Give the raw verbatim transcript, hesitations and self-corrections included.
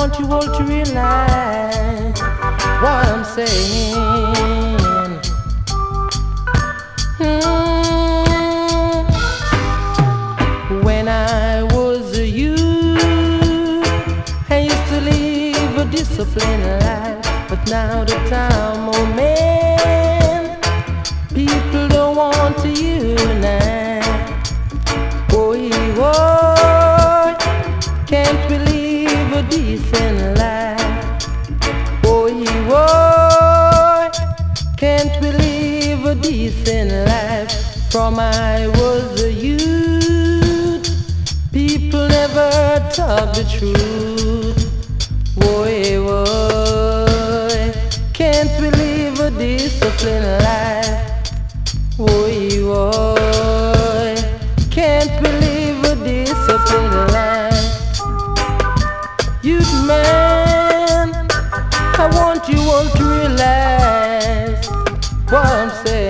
want you all to realize what I'm saying. Hmm. When I was a youth, I used to live a disciplined life, but now the time, oh man, people don't want to unite. Boy, boy, can't we live a decent life? Boy, boy, can't we live a decent life? From I was a youth, people never talk the truth. Boy, boy, can't we live a disciplined life? Boy, boy, can't we live a disciplined life? Youth man, I want you all to realize what I'm saying.